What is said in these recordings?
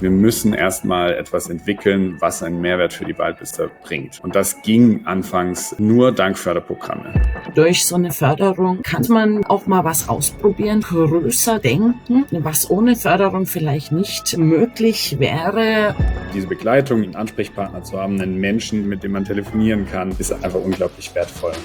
Wir müssen erstmal etwas entwickeln, was einen Mehrwert für die Waldbesitzer bringt. Und das ging anfangs nur dank Förderprogramme. Durch so eine Förderung kann man auch mal was ausprobieren, größer denken, was ohne Förderung vielleicht nicht möglich wäre. Diese Begleitung, einen Ansprechpartner zu haben, einen Menschen, mit dem man telefonieren kann, ist einfach unglaublich wertvoll.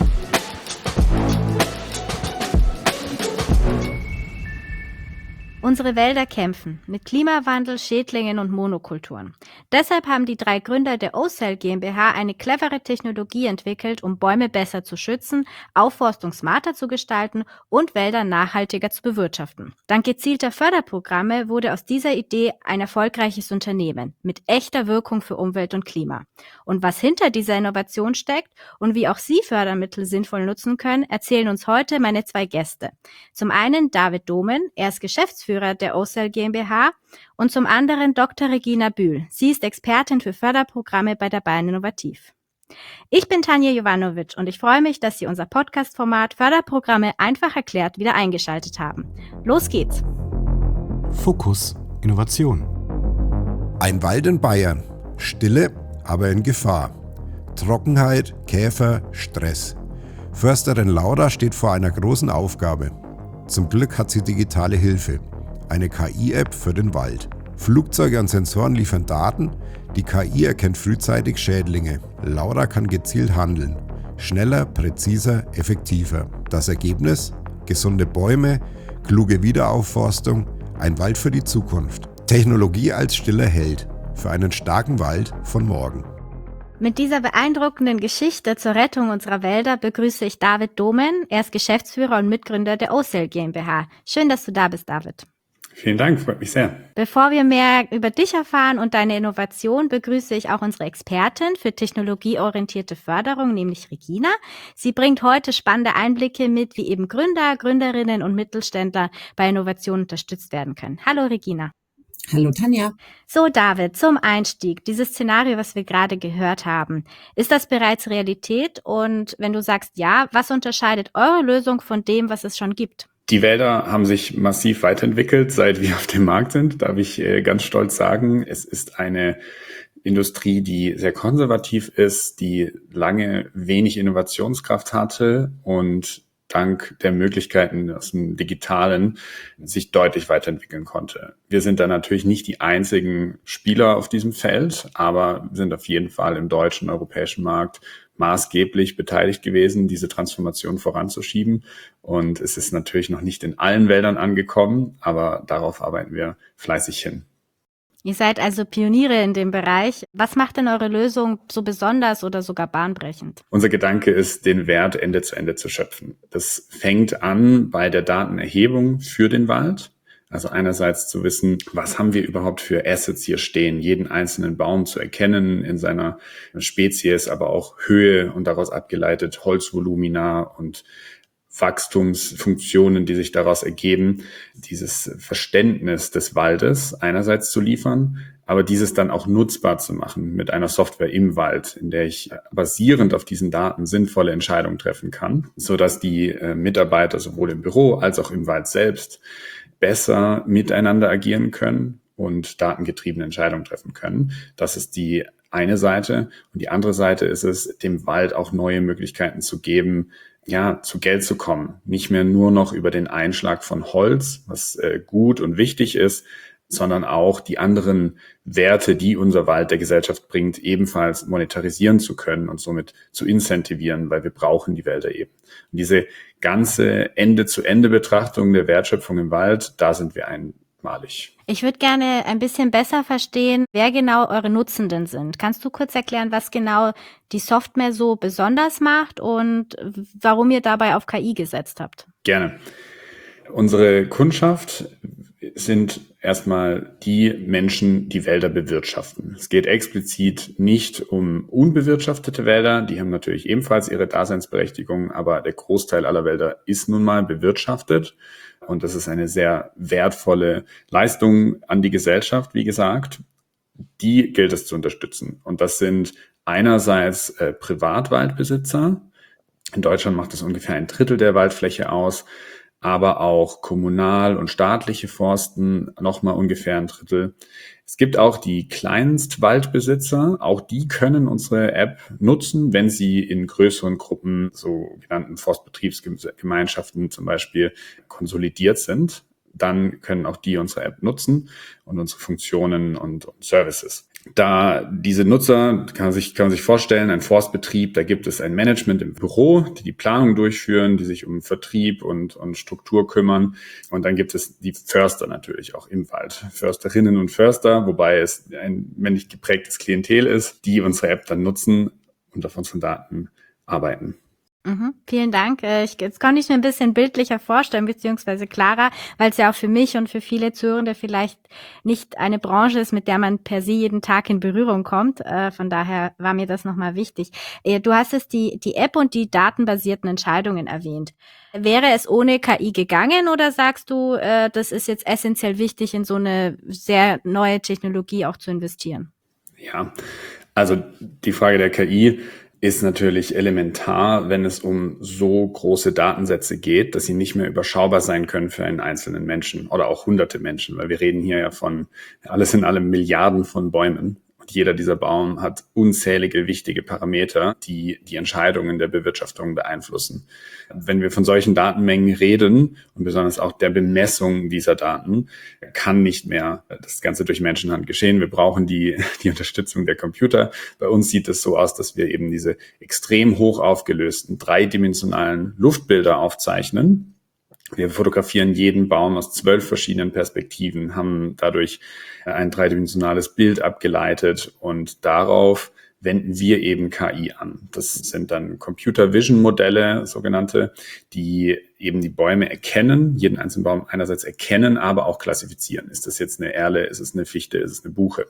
Unsere Wälder kämpfen mit Klimawandel, Schädlingen und Monokulturen. Deshalb haben die 3 Gründer der OCell GmbH eine clevere Technologie entwickelt, um Bäume besser zu schützen, Aufforstung smarter zu gestalten und Wälder nachhaltiger zu bewirtschaften. Dank gezielter Förderprogramme wurde aus dieser Idee ein erfolgreiches Unternehmen mit echter Wirkung für Umwelt und Klima. Und was hinter dieser Innovation steckt und wie auch Sie Fördermittel sinnvoll nutzen können, erzählen uns heute meine 2 Gäste. Zum einen David Domen, er ist Geschäftsführer der OCell GmbH, und zum anderen Dr. Regina Bühl. Sie ist Expertin für Förderprogramme bei der Bayern Innovativ. Ich bin Tanja Jovanovic und ich freue mich, dass Sie unser Podcast-Format Förderprogramme einfach erklärt wieder eingeschaltet haben. Los geht's! Fokus Innovation. Ein Wald in Bayern. Stille, aber in Gefahr. Trockenheit, Käfer, Stress. Försterin Laura steht vor einer großen Aufgabe. Zum Glück hat sie digitale Hilfe. Eine KI-App für den Wald. Flugzeuge und Sensoren liefern Daten. Die KI erkennt frühzeitig Schädlinge. Laura kann gezielt handeln. Schneller, präziser, effektiver. Das Ergebnis? Gesunde Bäume, kluge Wiederaufforstung, ein Wald für die Zukunft. Technologie als stiller Held. Für einen starken Wald von morgen. Mit dieser beeindruckenden Geschichte zur Rettung unserer Wälder begrüße ich David Domen. Er ist Geschäftsführer und Mitgründer der OCell GmbH. Schön, dass du da bist, David. Vielen Dank, freut mich sehr. Bevor wir mehr über dich erfahren und deine Innovation, begrüße ich auch unsere Expertin für technologieorientierte Förderung, nämlich Regina. Sie bringt heute spannende Einblicke mit, wie eben Gründer, Gründerinnen und Mittelständler bei Innovation unterstützt werden können. Hallo Regina. Hallo Tanja. So David, zum Einstieg, dieses Szenario, was wir gerade gehört haben, ist das bereits Realität? Und wenn du sagst ja, was unterscheidet eure Lösung von dem, was es schon gibt? Die Wälder haben sich massiv weiterentwickelt, seit wir auf dem Markt sind, darf ich ganz stolz sagen. Es ist eine Industrie, die sehr konservativ ist, die lange wenig Innovationskraft hatte und dank der Möglichkeiten aus dem Digitalen sich deutlich weiterentwickeln konnte. Wir sind da natürlich nicht die einzigen Spieler auf diesem Feld, aber sind auf jeden Fall im deutschen, europäischen Markt maßgeblich beteiligt gewesen, diese Transformation voranzuschieben. Und es ist natürlich noch nicht in allen Wäldern angekommen, aber darauf arbeiten wir fleißig hin. Ihr seid also Pioniere in dem Bereich. Was macht denn eure Lösung so besonders oder sogar bahnbrechend? Unser Gedanke ist, den Wert Ende zu Ende zu schöpfen. Das fängt an bei der Datenerhebung für den Wald. Also einerseits zu wissen, was haben wir überhaupt für Assets hier stehen, jeden einzelnen Baum zu erkennen in seiner Spezies, aber auch Höhe und daraus abgeleitet Holzvolumina und Wachstumsfunktionen, die sich daraus ergeben, dieses Verständnis des Waldes einerseits zu liefern, aber dieses dann auch nutzbar zu machen mit einer Software im Wald, in der ich basierend auf diesen Daten sinnvolle Entscheidungen treffen kann, sodass die Mitarbeiter sowohl im Büro als auch im Wald selbst besser miteinander agieren können und datengetriebene Entscheidungen treffen können. Das ist die eine Seite. Und die andere Seite ist es, dem Wald auch neue Möglichkeiten zu geben, ja, zu Geld zu kommen. Nicht mehr nur noch über den Einschlag von Holz, was gut und wichtig ist, sondern auch die anderen Werte, die unser Wald der Gesellschaft bringt, ebenfalls monetarisieren zu können und somit zu incentivieren, weil wir brauchen die Wälder eben. Und diese ganze Ende-zu-Ende-Betrachtung der Wertschöpfung im Wald, da sind wir einmalig. Ich würde gerne ein bisschen besser verstehen, wer genau eure Nutzenden sind. Kannst du kurz erklären, was genau die Software so besonders macht und warum ihr dabei auf KI gesetzt habt? Gerne. Unsere Kundschaft sind erstmal die Menschen, die Wälder bewirtschaften. Es geht explizit nicht um unbewirtschaftete Wälder, die haben natürlich ebenfalls ihre Daseinsberechtigung, aber der Großteil aller Wälder ist nun mal bewirtschaftet und das ist eine sehr wertvolle Leistung an die Gesellschaft, wie gesagt. Die gilt es zu unterstützen und das sind einerseits Privatwaldbesitzer. In Deutschland macht das ungefähr 1/3 der Waldfläche aus. aber auch kommunal und staatliche Forsten nochmal ungefähr ein Drittel. Es gibt auch die Kleinstwaldbesitzer, auch die können unsere App nutzen, wenn sie in größeren Gruppen, so genannten Forstbetriebsgemeinschaften zum Beispiel, konsolidiert sind. Dann können auch die unsere App nutzen und unsere Funktionen und Services. Da diese Nutzer, kann man sich vorstellen, ein Forstbetrieb, da gibt es ein Management im Büro, die Planung durchführen, die sich um Vertrieb und Struktur kümmern. Und dann gibt es die Förster natürlich auch im Wald. Försterinnen und Förster, wobei es ein männlich geprägtes Klientel ist, die unsere App dann nutzen und auf unseren Daten arbeiten. Vielen Dank. Jetzt konnte ich mir ein bisschen bildlicher vorstellen, beziehungsweise klarer, weil es ja auch für mich und für viele Zuhörende vielleicht nicht eine Branche ist, mit der man per se jeden Tag in Berührung kommt. Von daher war mir das nochmal wichtig. Du hast es die App und die datenbasierten Entscheidungen erwähnt. Wäre es ohne KI gegangen oder sagst du, das ist jetzt essentiell wichtig, in so eine sehr neue Technologie auch zu investieren? Ja, also die Frage der KI ist natürlich elementar, wenn es um so große Datensätze geht, dass sie nicht mehr überschaubar sein können für einen einzelnen Menschen oder auch hunderte Menschen, weil wir reden hier ja von alles in allem Milliarden von Bäumen. Und jeder dieser Baum hat unzählige wichtige Parameter, die die Entscheidungen der Bewirtschaftung beeinflussen. Wenn wir von solchen Datenmengen reden und besonders auch der Bemessung dieser Daten, kann nicht mehr das Ganze durch Menschenhand geschehen. Wir brauchen die Unterstützung der Computer. Bei uns sieht es so aus, dass wir eben diese extrem hoch aufgelösten, dreidimensionalen Luftbilder aufzeichnen. Wir fotografieren jeden Baum aus 12 verschiedenen Perspektiven, haben dadurch ein dreidimensionales Bild abgeleitet und darauf wenden wir eben KI an. Das sind dann Computer Vision Modelle, sogenannte, die eben die Bäume erkennen, jeden einzelnen Baum einerseits erkennen, aber auch klassifizieren. Ist das jetzt eine Erle, ist es eine Fichte, ist es eine Buche?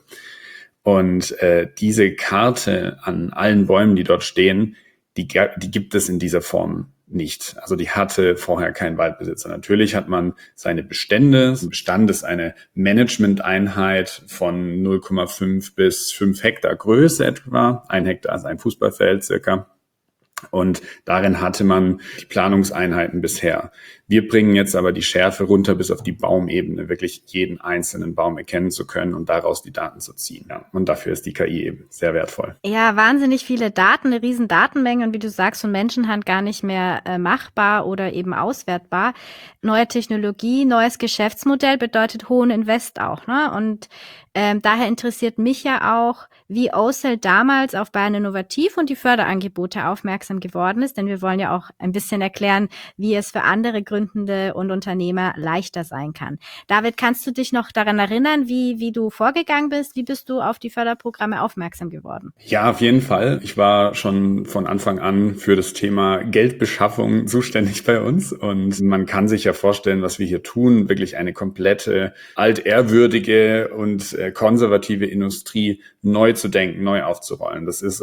Und diese Karte an allen Bäumen, die dort stehen, die gibt es in dieser Form nicht. Also die hatte vorher kein Waldbesitzer. Natürlich hat man seine Bestände. Ein Bestand ist eine Managementeinheit von 0,5 bis 5 Hektar Größe etwa. 1 Hektar ist ein Fußballfeld circa. Und darin hatte man die Planungseinheiten bisher. Wir bringen jetzt aber die Schärfe runter bis auf die Baumebene, wirklich jeden einzelnen Baum erkennen zu können und daraus die Daten zu ziehen. Ja, und dafür ist die KI eben sehr wertvoll. Ja, wahnsinnig viele Daten, eine riesen Datenmenge und wie du sagst, von Menschenhand gar nicht mehr machbar oder eben auswertbar. Neue Technologie, neues Geschäftsmodell bedeutet hohen Invest auch, ne? Und daher interessiert mich ja auch, wie Ocell damals auf Bayern Innovativ und die Förderangebote aufmerksam geworden ist, denn wir wollen ja auch ein bisschen erklären, wie es für andere Gründende und Unternehmer leichter sein kann. David, kannst du dich noch daran erinnern, wie du vorgegangen bist? Wie bist du auf die Förderprogramme aufmerksam geworden? Ja, auf jeden Fall. Ich war schon von Anfang an für das Thema Geldbeschaffung zuständig bei uns und man kann sich ja vorstellen, was wir hier tun, wirklich eine komplette altehrwürdige und konservative Industrie neu zu denken, neu aufzurollen. Das ist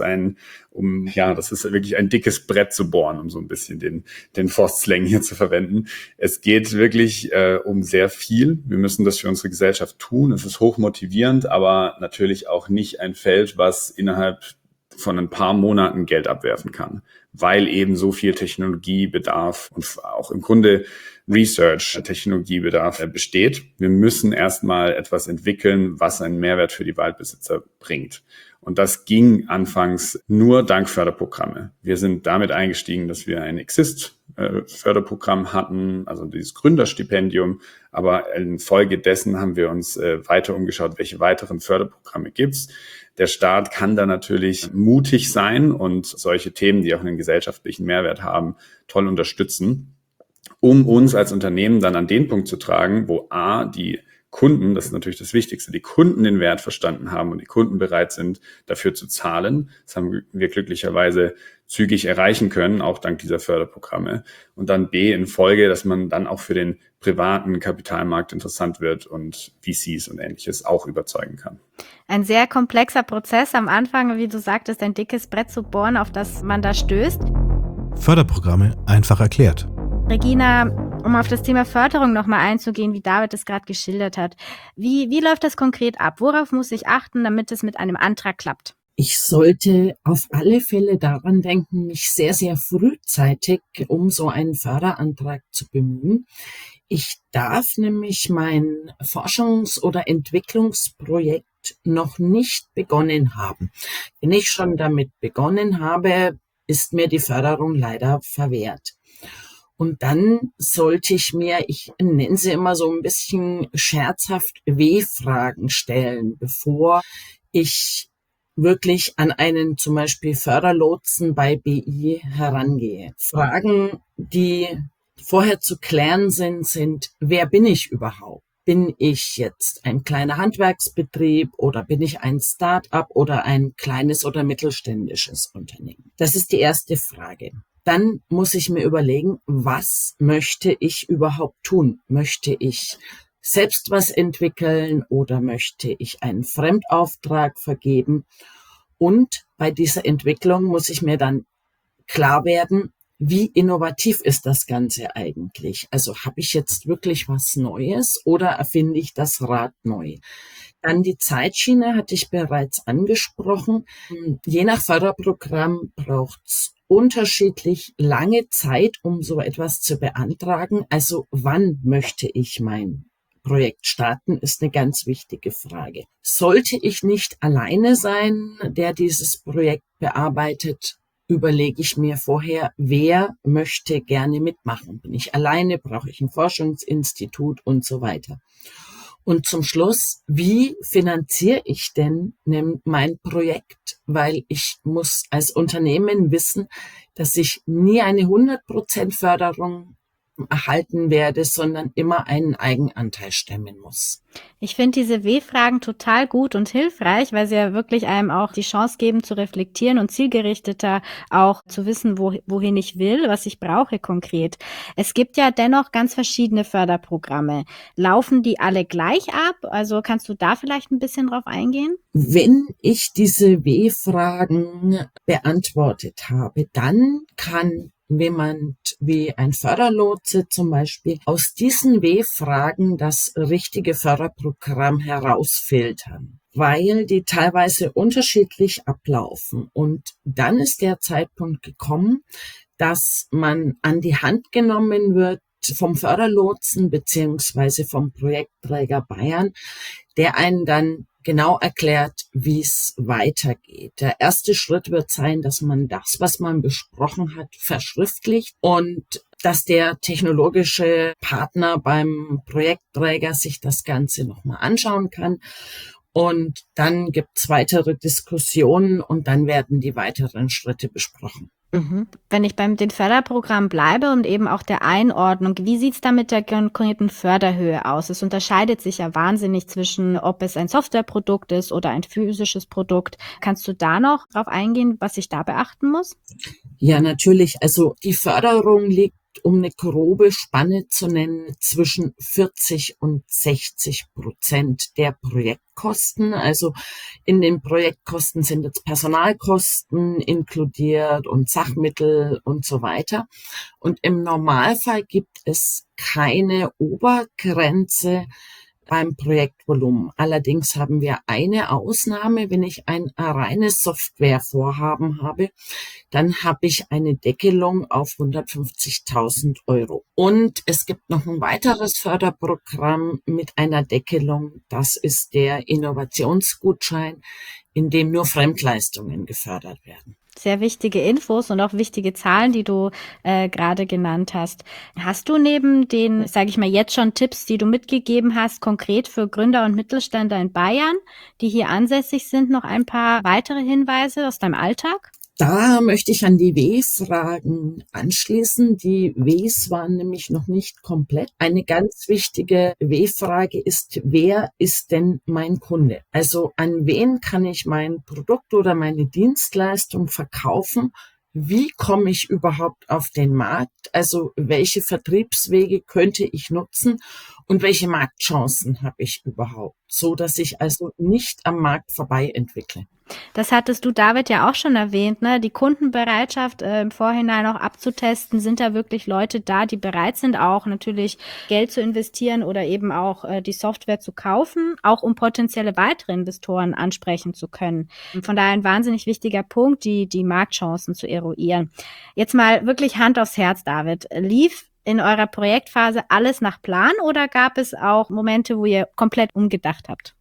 wirklich ein dickes Brett zu bohren, um so ein bisschen den Forstslang hier zu verwenden. Es geht wirklich um sehr viel. Wir müssen das für unsere Gesellschaft tun. Es ist hochmotivierend, aber natürlich auch nicht ein Feld, was innerhalb von ein paar Monaten Geld abwerfen kann, weil eben so viel Technologiebedarf und auch im Grunde Research-Technologiebedarf besteht. Wir müssen erstmal etwas entwickeln, was einen Mehrwert für die Waldbesitzer bringt. Und das ging anfangs nur dank Förderprogramme. Wir sind damit eingestiegen, dass wir ein Exist-Förderprogramm hatten, also dieses Gründerstipendium. Aber infolgedessen haben wir uns weiter umgeschaut, welche weiteren Förderprogramme gibt's. Der Staat kann da natürlich mutig sein und solche Themen, die auch einen gesellschaftlichen Mehrwert haben, toll unterstützen, um uns als Unternehmen dann an den Punkt zu tragen, wo die Kunden, das ist natürlich das Wichtigste, die Kunden den Wert verstanden haben und die Kunden bereit sind, dafür zu zahlen. Das haben wir glücklicherweise zügig erreichen können, auch dank dieser Förderprogramme. Und dann in Folge, dass man dann auch für den privaten Kapitalmarkt interessant wird und VCs und Ähnliches auch überzeugen kann. Ein sehr komplexer Prozess am Anfang, wie du sagtest, ein dickes Brett zu bohren, auf das man da stößt. Förderprogramme einfach erklärt. Regina, um auf das Thema Förderung nochmal einzugehen, wie David es gerade geschildert hat. Wie läuft das konkret ab? Worauf muss ich achten, damit es mit einem Antrag klappt? Ich sollte auf alle Fälle daran denken, mich sehr, sehr frühzeitig um so einen Förderantrag zu bemühen. Ich darf nämlich mein Forschungs- oder Entwicklungsprojekt noch nicht begonnen haben. Wenn ich schon damit begonnen habe, ist mir die Förderung leider verwehrt. Und dann sollte ich mir, ich nenne sie immer so ein bisschen scherzhaft, W-Fragen stellen, bevor ich wirklich an einen zum Beispiel Förderlotsen bei BI herangehe. Fragen, die vorher zu klären sind, wer bin ich überhaupt? Bin ich jetzt ein kleiner Handwerksbetrieb oder bin ich ein Start-up oder ein kleines oder mittelständisches Unternehmen? Das ist die erste Frage. Dann muss ich mir überlegen, was möchte ich überhaupt tun? Möchte ich selbst was entwickeln oder möchte ich einen Fremdauftrag vergeben? Und bei dieser Entwicklung muss ich mir dann klar werden, wie innovativ ist das Ganze eigentlich? Also habe ich jetzt wirklich was Neues oder erfinde ich das Rad neu? Dann die Zeitschiene hatte ich bereits angesprochen. Je nach Förderprogramm braucht es unterschiedlich lange Zeit, um so etwas zu beantragen. Also wann möchte ich mein Projekt starten, ist eine ganz wichtige Frage. Sollte ich nicht alleine sein, der dieses Projekt bearbeitet, überlege ich mir vorher, wer möchte gerne mitmachen. Bin ich alleine, brauche ich ein Forschungsinstitut und so weiter. Und zum Schluss, wie finanziere ich denn mein Projekt? Weil ich muss als Unternehmen wissen, dass ich nie eine 100% Förderung erhalten werde, sondern immer einen Eigenanteil stemmen muss. Ich finde diese W-Fragen total gut und hilfreich, weil sie ja wirklich einem auch die Chance geben zu reflektieren und zielgerichteter auch zu wissen, wohin ich will, was ich brauche konkret. Es gibt ja dennoch ganz verschiedene Förderprogramme. Laufen die alle gleich ab? Also kannst du da vielleicht ein bisschen drauf eingehen? Wenn ich diese W-Fragen beantwortet habe, dann kann jemand wie ein Förderlotse zum Beispiel aus diesen W-Fragen das richtige Förderprogramm herausfiltern, weil die teilweise unterschiedlich ablaufen. Und dann ist der Zeitpunkt gekommen, dass man an die Hand genommen wird vom Förderlotsen beziehungsweise vom Projektträger Bayern, der einen dann genau erklärt, wie es weitergeht. Der erste Schritt wird sein, dass man das, was man besprochen hat, verschriftlicht und dass der technologische Partner beim Projektträger sich das Ganze nochmal anschauen kann. Und dann gibt's weitere Diskussionen und dann werden die weiteren Schritte besprochen. Wenn ich beim den Förderprogramm bleibe und eben auch der Einordnung, wie sieht's da mit der konkreten Förderhöhe aus? Es unterscheidet sich ja wahnsinnig zwischen, ob es ein Softwareprodukt ist oder ein physisches Produkt. Kannst du da noch drauf eingehen, was ich da beachten muss? Ja, natürlich. Also die Förderung liegt, um eine grobe Spanne zu nennen, zwischen 40% und 60% der Projektkosten. Also in den Projektkosten sind jetzt Personalkosten inkludiert und Sachmittel und so weiter. Und im Normalfall gibt es keine Obergrenze beim Projektvolumen. Allerdings haben wir eine Ausnahme. Wenn ich ein reines Softwarevorhaben habe, dann habe ich eine Deckelung auf 150.000 Euro. Und es gibt noch ein weiteres Förderprogramm mit einer Deckelung. Das ist der Innovationsgutschein, in dem nur Fremdleistungen gefördert werden. Sehr wichtige Infos und auch wichtige Zahlen, die du gerade genannt hast. Hast du neben den, sage ich mal, jetzt schon Tipps, die du mitgegeben hast, konkret für Gründer und Mittelständler in Bayern, die hier ansässig sind, noch ein paar weitere Hinweise aus deinem Alltag? Da möchte ich an die W-Fragen anschließen. Die Ws waren nämlich noch nicht komplett. Eine ganz wichtige W-Frage ist, wer ist denn mein Kunde? Also an wen kann ich mein Produkt oder meine Dienstleistung verkaufen? Wie komme ich überhaupt auf den Markt? Also welche Vertriebswege könnte ich nutzen, Und welche Marktchancen habe ich überhaupt, so dass ich also nicht am Markt vorbei entwickle? Das hattest du, David, ja auch schon erwähnt, ne? Die Kundenbereitschaft im Vorhinein auch abzutesten. Sind da wirklich Leute da, die bereit sind, auch natürlich Geld zu investieren oder eben auch die Software zu kaufen, auch um potenzielle weitere Investoren ansprechen zu können? Von daher ein wahnsinnig wichtiger Punkt, die Marktchancen zu eruieren. Jetzt mal wirklich Hand aufs Herz, David. Lief in eurer Projektphase alles nach Plan oder gab es auch Momente, wo ihr komplett umgedacht habt?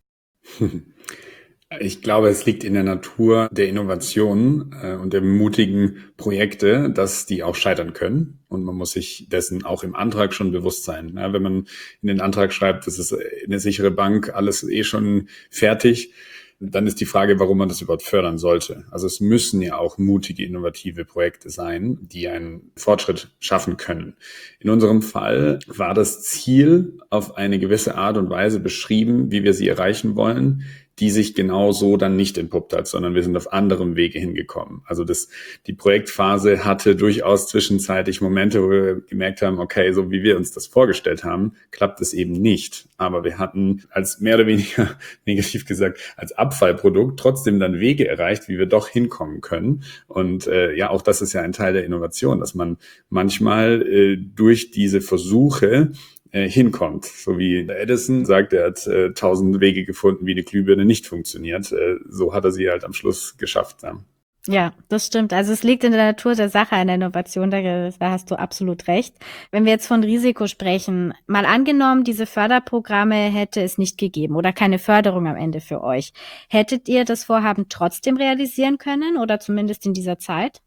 Ich glaube, es liegt in der Natur der Innovation und der mutigen Projekte, dass die auch scheitern können. Und man muss sich dessen auch im Antrag schon bewusst sein. Ja, wenn man in den Antrag schreibt, das ist eine sichere Bank, alles schon fertig, dann ist die Frage, warum man das überhaupt fördern sollte. Also es müssen ja auch mutige, innovative Projekte sein, die einen Fortschritt schaffen können. In unserem Fall war das Ziel auf eine gewisse Art und Weise beschrieben, wie wir sie erreichen wollen, die sich genau so dann nicht entpuppt hat, sondern wir sind auf anderem Wege hingekommen. Also die Projektphase hatte durchaus zwischenzeitlich Momente, wo wir gemerkt haben, okay, so wie wir uns das vorgestellt haben, klappt es eben nicht. Aber wir hatten als mehr oder weniger, negativ gesagt, als Abfallprodukt trotzdem dann Wege erreicht, wie wir doch hinkommen können. Und auch das ist ja ein Teil der Innovation, dass man manchmal durch diese Versuche hinkommt. So wie der Edison sagt, er hat 1000 Wege gefunden, wie eine Glühbirne nicht funktioniert. So hat er sie halt am Schluss geschafft. Ja, das stimmt. Also es liegt in der Natur der Sache einer Innovation, da hast du absolut recht. Wenn wir jetzt von Risiko sprechen, mal angenommen, diese Förderprogramme hätte es nicht gegeben oder keine Förderung am Ende für euch. Hättet ihr das Vorhaben trotzdem realisieren können oder zumindest in dieser Zeit?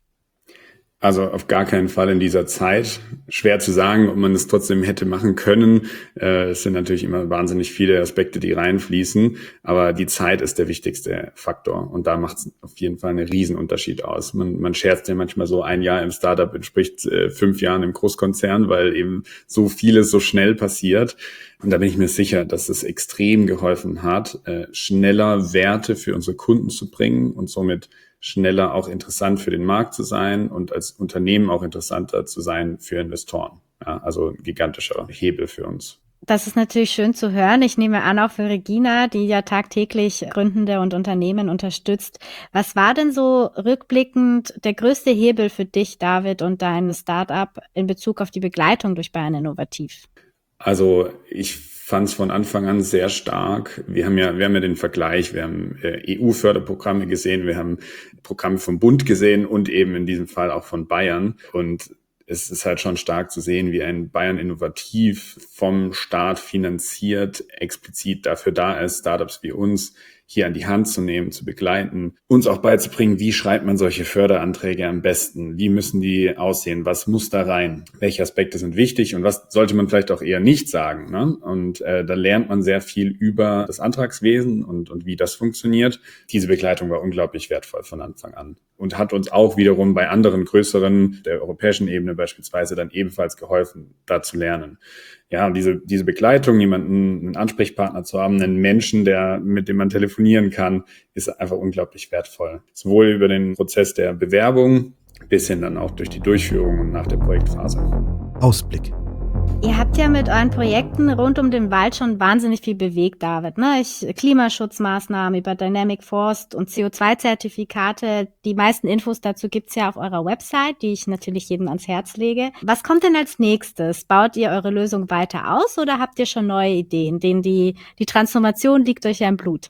Also auf gar keinen Fall in dieser Zeit. Schwer zu sagen, ob man es trotzdem hätte machen können. Es sind natürlich immer wahnsinnig viele Aspekte, die reinfließen, aber die Zeit ist der wichtigste Faktor und da macht es auf jeden Fall einen Riesenunterschied aus. Man scherzt ja manchmal so, ein Jahr im Startup entspricht 5 Jahren im Großkonzern, weil eben so vieles so schnell passiert. Und da bin ich mir sicher, dass es extrem geholfen hat, schneller Werte für unsere Kunden zu bringen und somit schneller auch interessant für den Markt zu sein und als Unternehmen auch interessanter zu sein für Investoren. Ja, also ein gigantischer Hebel für uns. Das ist natürlich schön zu hören. Ich nehme an, auch für Regina, die ja tagtäglich Gründende und Unternehmen unterstützt. Was war denn so rückblickend der größte Hebel für dich, David, und dein Startup in Bezug auf die Begleitung durch Bayern Innovativ? Also ich fand es von Anfang an sehr stark. Wir haben ja den Vergleich, wir haben EU-Förderprogramme gesehen, wir haben Programme vom Bund gesehen und eben in diesem Fall auch von Bayern. Und es ist halt schon stark zu sehen, wie ein Bayern Innovativ vom Staat finanziert, explizit dafür da ist, Startups wie uns hier an die Hand zu nehmen, zu begleiten, uns auch beizubringen, wie schreibt man solche Förderanträge am besten, wie müssen die aussehen, was muss da rein, welche Aspekte sind wichtig und was sollte man vielleicht auch eher nicht sagen. Ne? Und da lernt man sehr viel über das Antragswesen und wie das funktioniert. Diese Begleitung war unglaublich wertvoll von Anfang an und hat uns auch wiederum bei anderen größeren, der europäischen Ebene beispielsweise, dann ebenfalls geholfen, da zu lernen. Ja, und diese Begleitung, einen Ansprechpartner zu haben, einen Menschen, mit dem man telefonieren kann, ist einfach unglaublich wertvoll. Sowohl über den Prozess der Bewerbung bis hin dann auch durch die Durchführung und nach der Projektphase. Ausblick. Ihr habt ja mit euren Projekten rund um den Wald schon wahnsinnig viel bewegt, David. Ne? Klimaschutzmaßnahmen über Dynamic Forest und CO2-Zertifikate. Die meisten Infos dazu gibt's ja auf eurer Website, die ich natürlich jedem ans Herz lege. Was kommt denn als nächstes? Baut ihr eure Lösung weiter aus oder habt ihr schon neue Ideen, denen die Transformation liegt euch ja im Blut?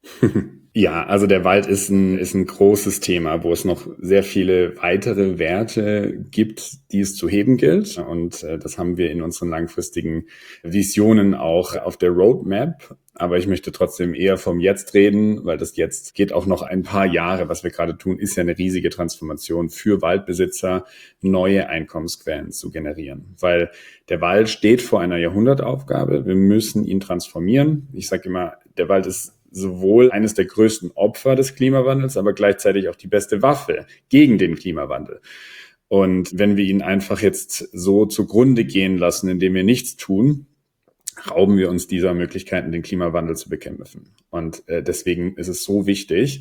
Ja, also der Wald ist ein großes Thema, wo es noch sehr viele weitere Werte gibt, die es zu heben gilt. Und das haben wir in unseren langfristigen Visionen auch auf der Roadmap. Aber ich möchte trotzdem eher vom Jetzt reden, weil das Jetzt geht auch noch ein paar Jahre. Was wir gerade tun, ist ja eine riesige Transformation für Waldbesitzer, neue Einkommensquellen zu generieren. Weil der Wald steht vor einer Jahrhundertaufgabe. Wir müssen ihn transformieren. Ich sage immer, der Wald ist sowohl eines der größten Opfer des Klimawandels, aber gleichzeitig auch die beste Waffe gegen den Klimawandel. Und wenn wir ihn einfach jetzt so zugrunde gehen lassen, indem wir nichts tun, rauben wir uns dieser Möglichkeiten, den Klimawandel zu bekämpfen. Und deswegen ist es so wichtig,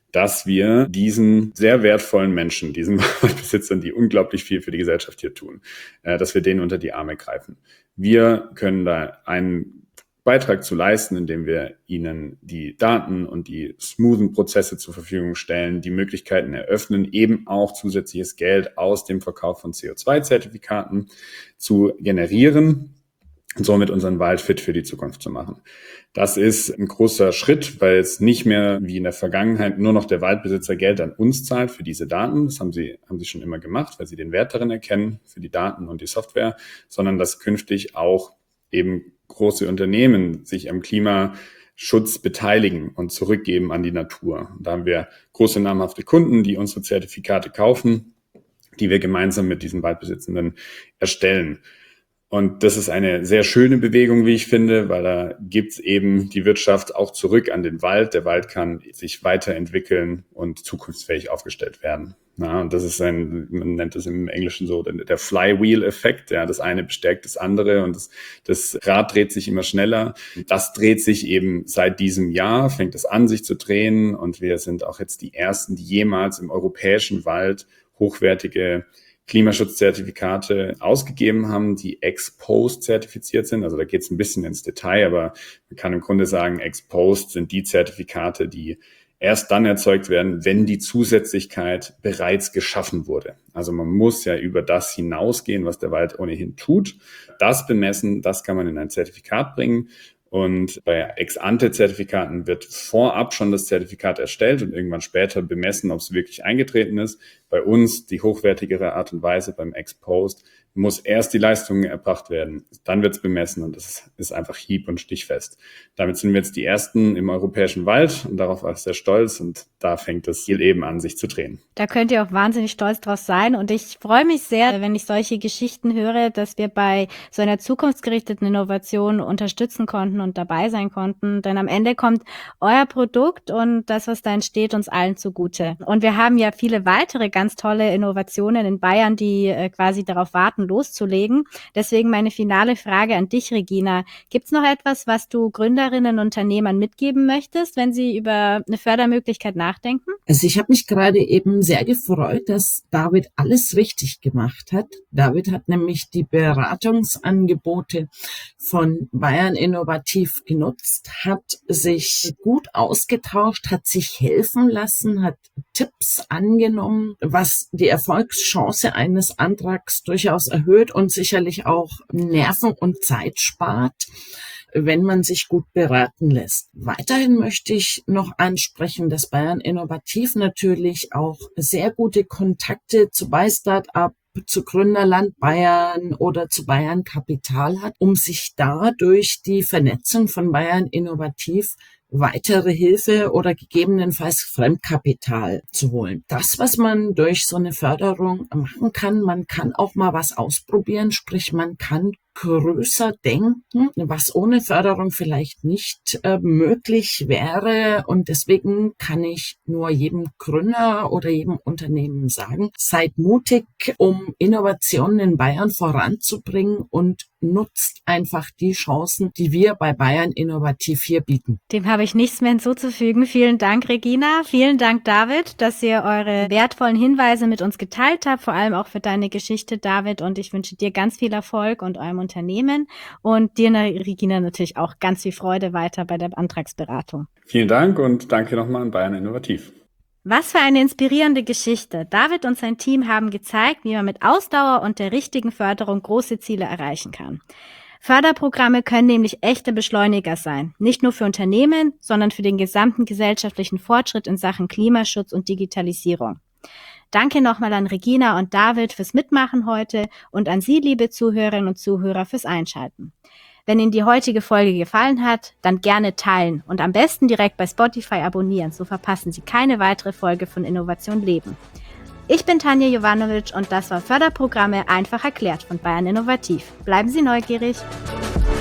dass wir diesen sehr wertvollen Menschen, diesen Waldbesitzern, die unglaublich viel für die Gesellschaft hier tun, dass wir denen unter die Arme greifen. Wir können da einen Beitrag zu leisten, indem wir ihnen die Daten und die smoothen Prozesse zur Verfügung stellen, die Möglichkeiten eröffnen, eben auch zusätzliches Geld aus dem Verkauf von CO2-Zertifikaten zu generieren und somit unseren Wald fit für die Zukunft zu machen. Das ist ein großer Schritt, weil es nicht mehr wie in der Vergangenheit nur noch der Waldbesitzer Geld an uns zahlt für diese Daten. Das haben sie schon immer gemacht, weil sie den Wert darin erkennen für die Daten und die Software, sondern dass künftig auch eben große Unternehmen sich am Klimaschutz beteiligen und zurückgeben an die Natur. Und da haben wir große namhafte Kunden, die unsere Zertifikate kaufen, die wir gemeinsam mit diesen Waldbesitzenden erstellen. Und das ist eine sehr schöne Bewegung, wie ich finde, weil da gibt's eben die Wirtschaft auch zurück an den Wald. Der Wald kann sich weiterentwickeln und zukunftsfähig aufgestellt werden. Ja, und das ist man nennt es im Englischen so der Flywheel-Effekt. Ja, das eine bestärkt das andere und das Rad dreht sich immer schneller. Das dreht sich eben seit diesem Jahr, fängt es an, sich zu drehen. Und wir sind auch jetzt die Ersten, die jemals im europäischen Wald hochwertige Klimaschutzzertifikate ausgegeben haben, die ex-post zertifiziert sind. Also da geht es ein bisschen ins Detail, aber man kann im Grunde sagen, ex-post sind die Zertifikate, die erst dann erzeugt werden, wenn die Zusätzlichkeit bereits geschaffen wurde. Also man muss ja über das hinausgehen, was der Wald ohnehin tut. Das bemessen, das kann man in ein Zertifikat bringen. Und bei Ex-ante-Zertifikaten wird vorab schon das Zertifikat erstellt und irgendwann später bemessen, ob es wirklich eingetreten ist. Bei uns die hochwertigere Art und Weise beim Ex-post muss erst die Leistungen erbracht werden, dann wird es bemessen und das ist einfach hieb- und stichfest. Damit sind wir jetzt die Ersten im europäischen Wald und darauf war ich sehr stolz und da fängt das Ziel eben an, sich zu drehen. Da könnt ihr auch wahnsinnig stolz drauf sein und ich freue mich sehr, wenn ich solche Geschichten höre, dass wir bei so einer zukunftsgerichteten Innovation unterstützen konnten und dabei sein konnten, denn am Ende kommt euer Produkt und das, was da entsteht, uns allen zugute. Und wir haben ja viele weitere ganz tolle Innovationen in Bayern, die quasi darauf warten, loszulegen. Deswegen meine finale Frage an dich, Regina. Gibt es noch etwas, was du Gründerinnen und Unternehmern mitgeben möchtest, wenn sie über eine Fördermöglichkeit nachdenken? Also ich habe mich gerade eben sehr gefreut, dass David alles richtig gemacht hat. David hat nämlich die Beratungsangebote von Bayern Innovativ genutzt, hat sich gut ausgetauscht, hat sich helfen lassen, hat Tipps angenommen, was die Erfolgschance eines Antrags durchaus erhöht und sicherlich auch Nerven und Zeit spart, wenn man sich gut beraten lässt. Weiterhin möchte ich noch ansprechen, dass Bayern Innovativ natürlich auch sehr gute Kontakte zu BayStartUp, zu Gründerland Bayern oder zu Bayern Kapital hat, um sich da durch die Vernetzung von Bayern Innovativ weitere Hilfe oder gegebenenfalls Fremdkapital zu holen. Das, was man durch so eine Förderung machen kann, man kann auch mal was ausprobieren, sprich man kann größer denken, was ohne Förderung vielleicht nicht möglich wäre. Und deswegen kann ich nur jedem Gründer oder jedem Unternehmen sagen, seid mutig, um Innovationen in Bayern voranzubringen und nutzt einfach die Chancen, die wir bei Bayern Innovativ hier bieten. Dem habe ich nichts mehr hinzuzufügen. Vielen Dank, Regina. Vielen Dank, David, dass ihr eure wertvollen Hinweise mit uns geteilt habt, vor allem auch für deine Geschichte, David. Und ich wünsche dir ganz viel Erfolg und eurem Unternehmen und dir, Regina, natürlich auch ganz viel Freude weiter bei der Antragsberatung. Vielen Dank und danke nochmal an Bayern Innovativ. Was für eine inspirierende Geschichte. David und sein Team haben gezeigt, wie man mit Ausdauer und der richtigen Förderung große Ziele erreichen kann. Förderprogramme können nämlich echte Beschleuniger sein. Nicht nur für Unternehmen, sondern für den gesamten gesellschaftlichen Fortschritt in Sachen Klimaschutz und Digitalisierung. Danke nochmal an Regina und David fürs Mitmachen heute und an Sie, liebe Zuhörerinnen und Zuhörer, fürs Einschalten. Wenn Ihnen die heutige Folge gefallen hat, dann gerne teilen und am besten direkt bei Spotify abonnieren, so verpassen Sie keine weitere Folge von Innovation Leben. Ich bin Tanja Jovanovic und das war Förderprogramme einfach erklärt von Bayern Innovativ. Bleiben Sie neugierig!